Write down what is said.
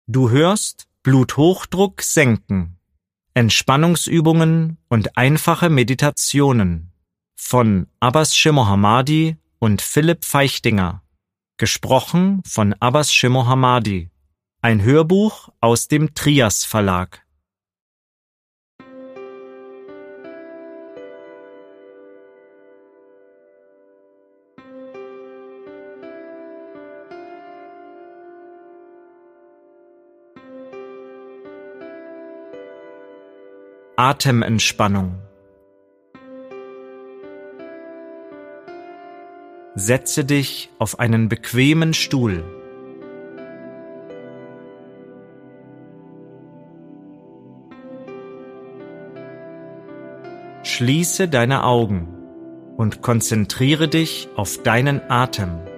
Du hörst Bluthochdruck senken. Entspannungsübungen und einfache Meditationen von Abbas Shimohamadi und Philipp Feichtinger. Gesprochen von Abbas Shimohamadi. Ein Hörbuch aus dem Trias Verlag. Atementspannung. Setze dich auf einen bequemen Stuhl. Schließe deine Augen und konzentriere dich auf deinen Atem.